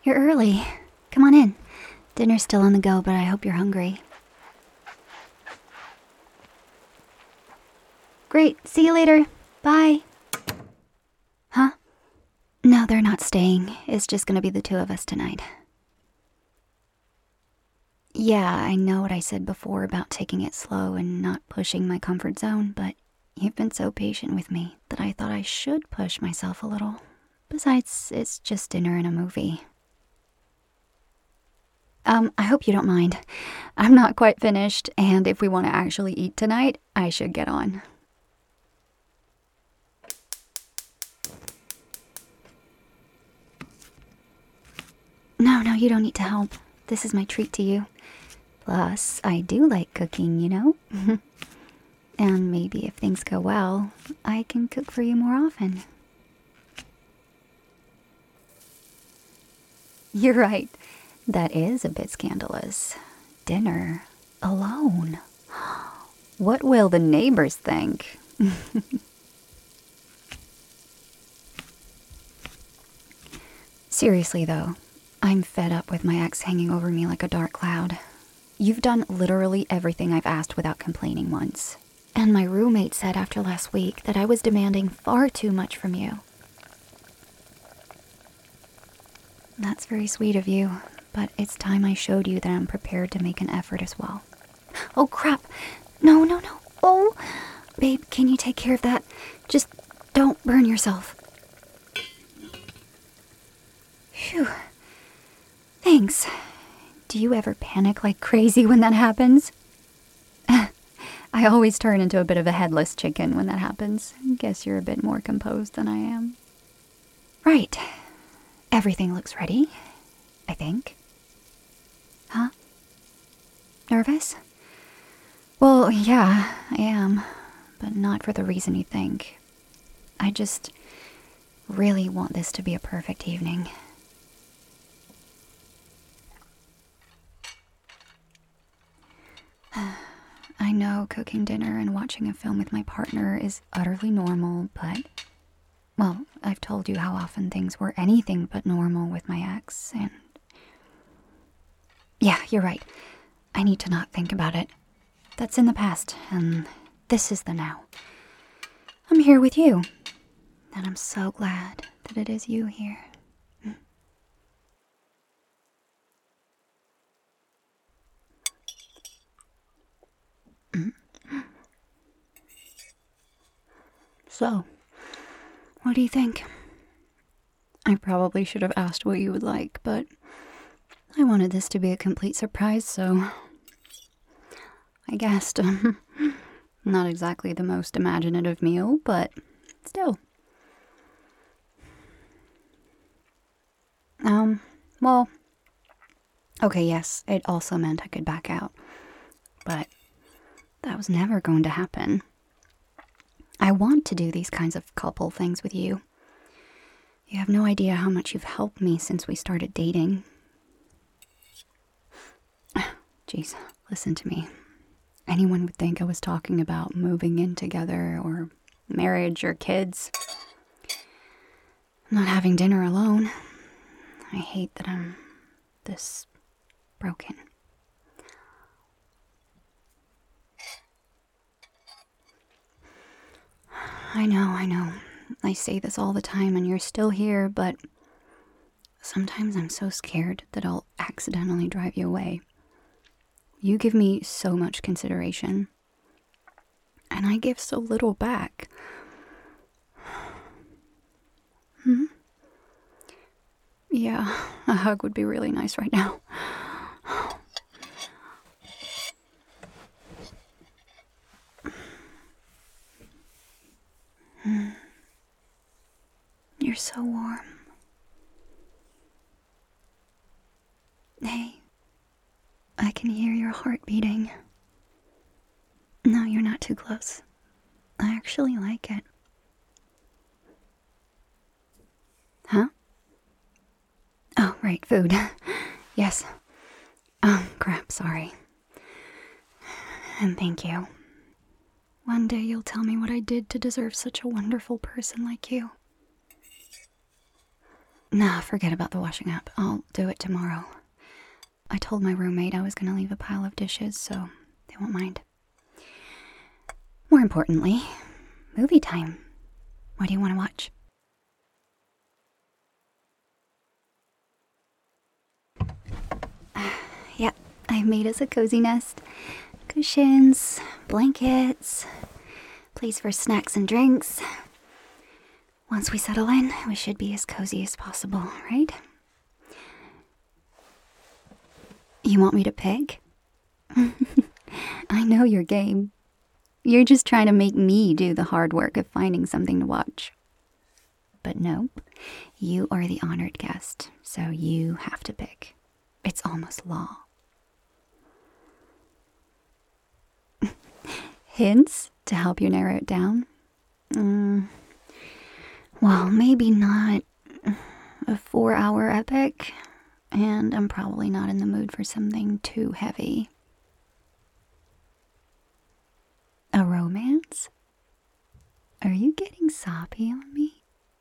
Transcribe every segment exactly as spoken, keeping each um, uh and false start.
You're early. Come on in. Dinner's still on the go, but I hope you're hungry. Great. See you later. Bye. Huh? No, they're not staying. It's just gonna be the two of us tonight. Yeah, I know what I said before about taking it slow and not pushing my comfort zone, but you've been so patient with me that I thought I should push myself a little. Besides, it's just dinner and a movie. Um, I hope you don't mind. I'm not quite finished, and if we want to actually eat tonight, I should get on. No, no, you don't need to help. This is my treat to you. Plus, I do like cooking, you know? And maybe if things go well, I can cook for you more often. You're right. That is a bit scandalous. Dinner alone. What will the neighbors think? Seriously, though, I'm fed up with my ex hanging over me like a dark cloud. You've done literally everything I've asked without complaining once. And my roommate said after last week that I was demanding far too much from you. That's very sweet of you, but it's time I showed you that I'm prepared to make an effort as well. Oh, crap. No, no, no. Oh, babe, can you take care of that? Just don't burn yourself. Phew. Thanks. Do you ever panic like crazy when that happens? I always turn into a bit of a headless chicken when that happens. Guess you're a bit more composed than I am. Right. Everything looks ready, I think. Huh? Nervous? Well, yeah, I am, but not for the reason you think. I just really want this to be a perfect evening. I know cooking dinner and watching a film with my partner is utterly normal, but, well, I've told you how often things were anything but normal with my ex, and... Yeah, you're right. I need to not think about it. That's in the past, and this is the now. I'm here with you, and I'm so glad that it is you here. So, what do you think? I probably should have asked what you would like, but I wanted this to be a complete surprise, so I guessed. Not exactly the most imaginative meal, but still. Um, well, okay, yes, it also meant I could back out, but that was never going to happen. I want to do these kinds of couple things with you. You have no idea how much you've helped me since we started dating. Jeez, listen to me. Anyone would think I was talking about moving in together or marriage or kids. I'm not having dinner alone. I hate that I'm this broken. I know, I know. I say this all the time and you're still here, but sometimes I'm so scared that I'll accidentally drive you away. You give me so much consideration, and I give so little back. Hmm? Yeah, a hug would be really nice right now. You're so warm. Hey, I can hear your heart beating. No, you're not too close. I actually like it. Huh? Oh, right, food. Yes. Oh, crap, sorry. And thank you. One day you'll tell me what I did to deserve such a wonderful person like you. Nah, forget about the washing up. I'll do it tomorrow. I told my roommate I was gonna leave a pile of dishes, so they won't mind. More importantly, movie time. What do you want to watch? Yeah, I've made us a cozy nest. Cushions, blankets, place for snacks and drinks. Once we settle in, we should be as cozy as possible, right? You want me to pick? I know your game. You're just trying to make me do the hard work of finding something to watch. But nope, you are the honored guest, so you have to pick. It's almost law. Hints to help you narrow it down? Mm, well, maybe not a four-hour epic, and I'm probably not in the mood for something too heavy. A romance? Are you getting soppy on me?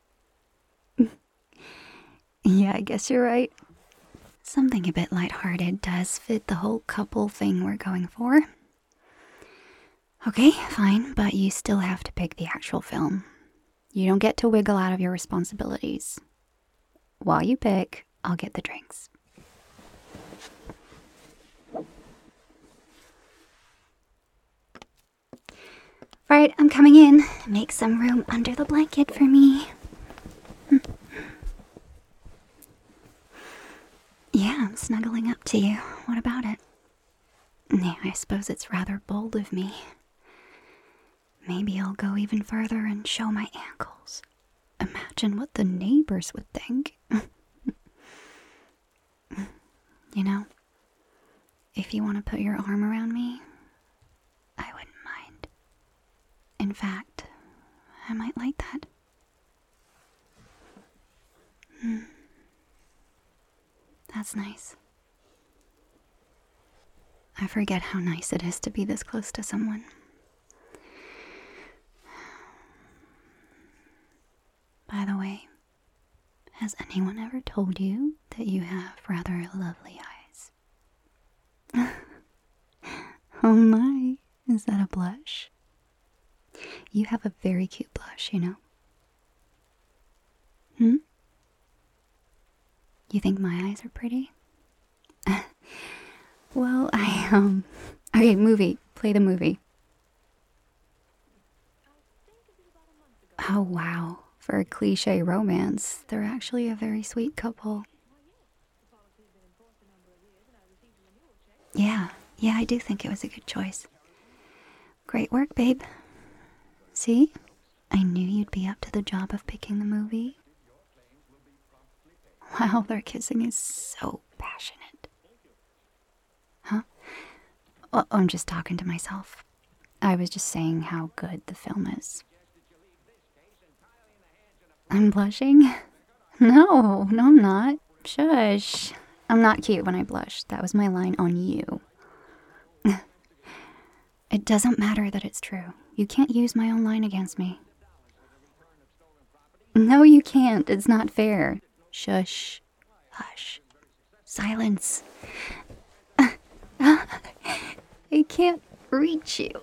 Yeah, I guess you're right. Something a bit lighthearted does fit the whole couple thing we're going for. Okay, fine, but you still have to pick the actual film. You don't get to wiggle out of your responsibilities. While you pick, I'll get the drinks. Right, I'm coming in. Make some room under the blanket for me. Yeah, I'm snuggling up to you. What about it? Yeah, I suppose it's rather bold of me. Maybe I'll go even further and show my ankles. Imagine what the neighbors would think. You know, if you want to put your arm around me, I wouldn't mind. In fact, I might like that. Hmm. That's nice. I forget how nice it is to be this close to someone. By the way, has anyone ever told you that you have rather lovely eyes? Oh my, is that a blush? You have a very cute blush, you know. Hmm? You think my eyes are pretty? Well, I, um... Okay, movie. Play the movie. Oh, wow. For a cliche romance, they're actually a very sweet couple. Yeah, yeah, I do think it was a good choice. Great work, babe. See? I knew you'd be up to the job of picking the movie. Wow, their kissing is so passionate. Huh? Well, I'm just talking to myself. I was just saying how good the film is. I'm blushing? No, no I'm not. Shush. I'm not cute when I blush. That was my line on you. It doesn't matter that it's true. You can't use my own line against me. No, you can't. It's not fair. Shush. Hush. Silence. I can't reach you.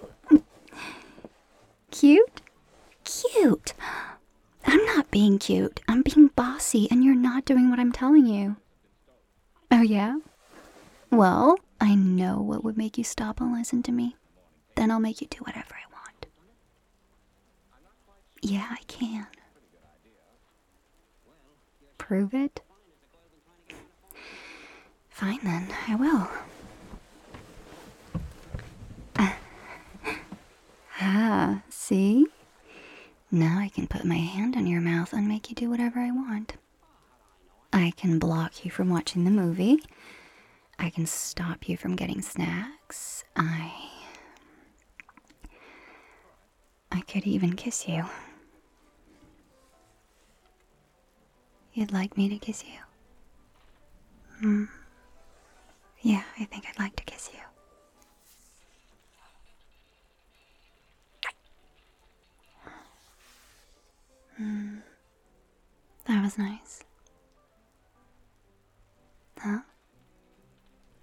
Cute? Cute. I'm not being cute. I'm being bossy, and you're not doing what I'm telling you. Oh, yeah? Well, I know what would make you stop and listen to me. Then I'll make you do whatever I want. Yeah, I can. Prove it? Fine then, I will. Ah, see? Now I can put my hand on your mouth and make you do whatever I want. I can block you from watching the movie. I can stop you from getting snacks. I... I could even kiss you. You'd like me to kiss you? Hmm. Yeah, I think I'd like to kiss you. Hmm. That was nice.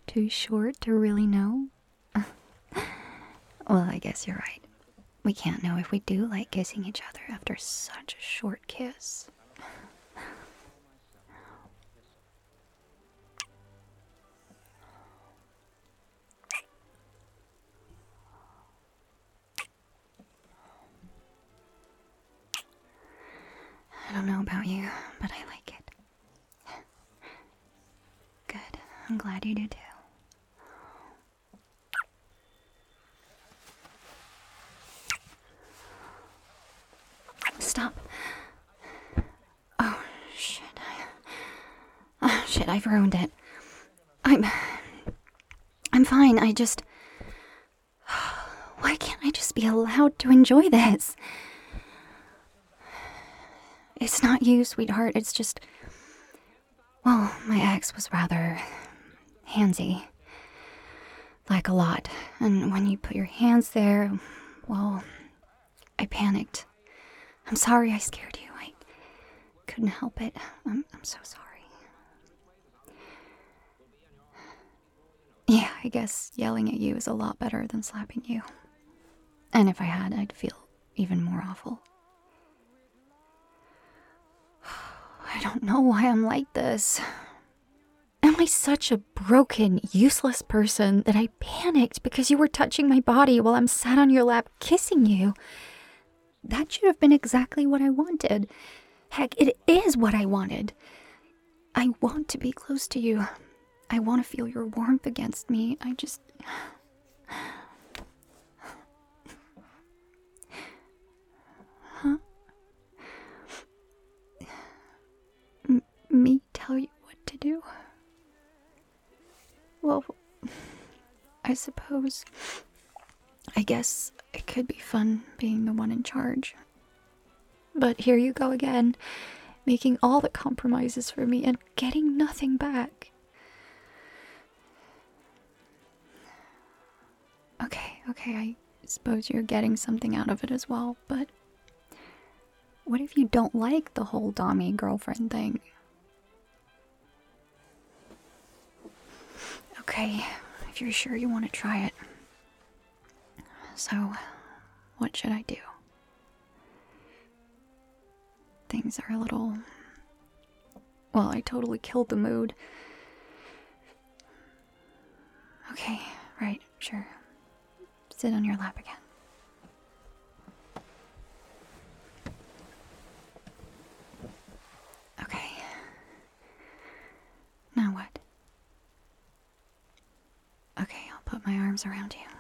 too short to really know? Well, I guess you're right. We can't know if we do like kissing each other after such a short kiss. I don't know about you, but I like it. Good. I'm glad you do too. Stop. Oh, shit. Oh, shit, I've ruined it. I'm... I'm fine, I just... Why can't I just be allowed to enjoy this? It's not you, sweetheart, it's just... Well, my ex was rather... handsy. Like a lot. And when you put your hands there, well... I panicked. I'm sorry I scared you. I couldn't help it. I'm, I'm so sorry. Yeah, I guess yelling at you is a lot better than slapping you. And if I had, I'd feel even more awful. I don't know why I'm like this. Am I such a broken, useless person that I panicked because you were touching my body while I'm sat on your lap kissing you? That should have been exactly what I wanted. Heck, it is what I wanted. I want to be close to you. I want to feel your warmth against me. I just... Huh? M- me tell you what to do? Well, I suppose... I guess it could be fun being the one in charge. But here you go again, making all the compromises for me and getting nothing back. Okay, okay, I suppose you're getting something out of it as well, but what if you don't like the whole Dommy girlfriend thing? Okay, if you're sure you want to try it. So, what should I do? Things are a little... Well, I totally killed the mood. Okay, right, sure. Sit on your lap again. Okay. Now what? Okay, I'll put my arms around you.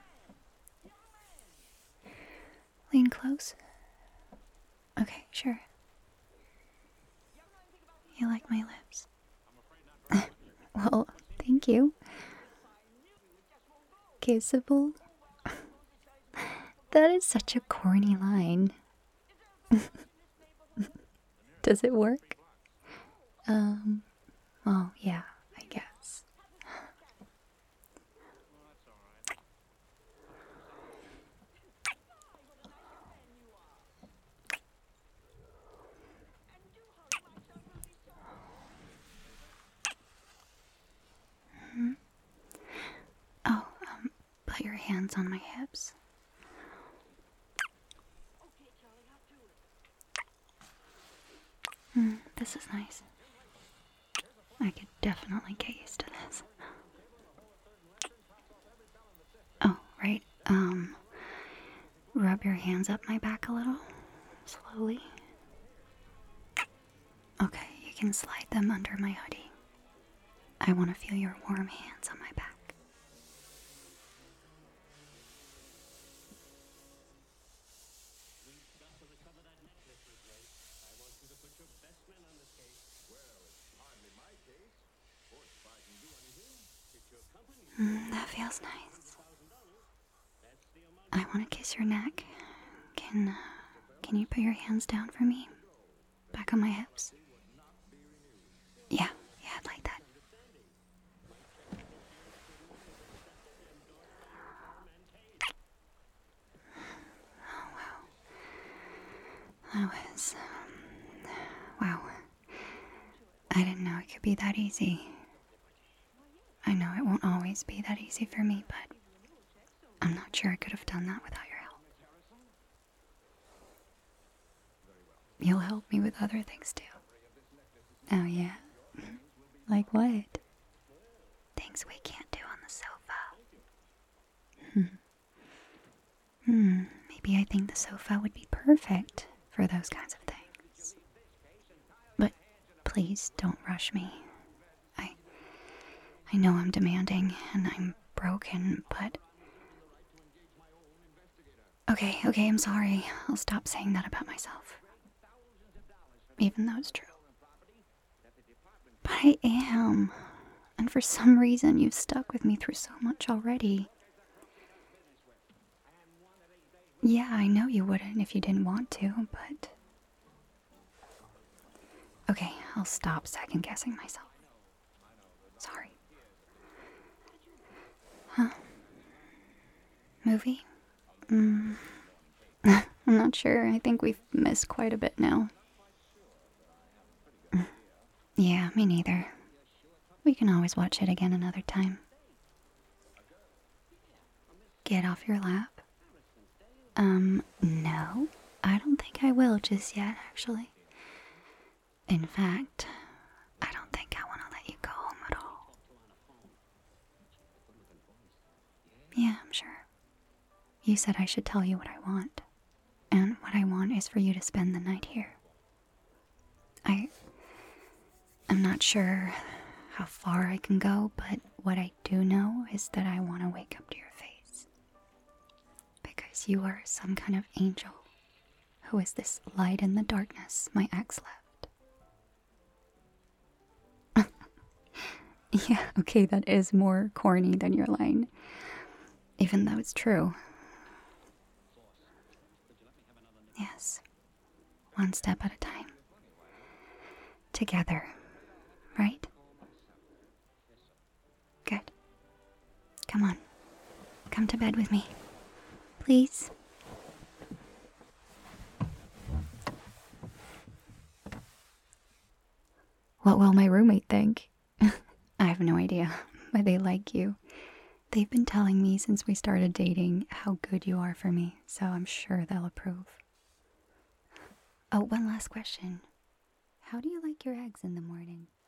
Lean close. Okay, sure. You like my lips? Well, thank you. Kissable? That is such a corny line. Does it work? Um, well, yeah, I guess. Hmm? Oh, um, put your hands on my hips. Hmm, this is nice. I could definitely get used to this. Oh, right, um, rub your hands up my back a little, slowly. Okay, you can slide them under my hoodie. I want to feel your warm hands on my back. Mm, that feels nice. I want to kiss your neck. Can, uh, can you put your hands down for me? Back on my hips? Yeah, yeah, I'd like that. Oh, wow. That was... Um, wow. I didn't know it could be that easy. I know it won't always be that easy for me, but I'm not sure I could have done that without your help. You'll help me with other things too. Oh, yeah? Like what? Things we can't do on the sofa. Hmm. Hmm, maybe I think the sofa would be perfect for those kinds of things. But please don't rush me. I I know I'm demanding and I'm broken, but Okay, okay, I'm sorry. I'll stop saying that about myself. Even though it's true. But I am. And for some reason, you've stuck with me through so much already. Yeah, I know you wouldn't if you didn't want to, but... Okay, I'll stop second guessing myself. Sorry. Huh? Movie? Mm. I'm not sure. I think we've missed quite a bit now. Yeah, me neither. We can always watch it again another time. Get off your lap? Um, no. I don't think I will just yet, actually. In fact, I don't think I want to let you go home at all. Yeah, I'm sure. You said I should tell you what I want. And what I want is for you to spend the night here. I... I'm not sure how far I can go, but what I do know is that I want to wake up to your face. Because you are some kind of angel who is this light in the darkness my ex left. Yeah, okay, that is more corny than your line. Even though it's true. Yes. One step at a time. Together. Right? Good. Come on. Come to bed with me. Please. What will my roommate think? I have no idea, but they like you. They've been telling me since we started dating how good you are for me, so I'm sure they'll approve. Oh, one last question. How do you like your eggs in the morning?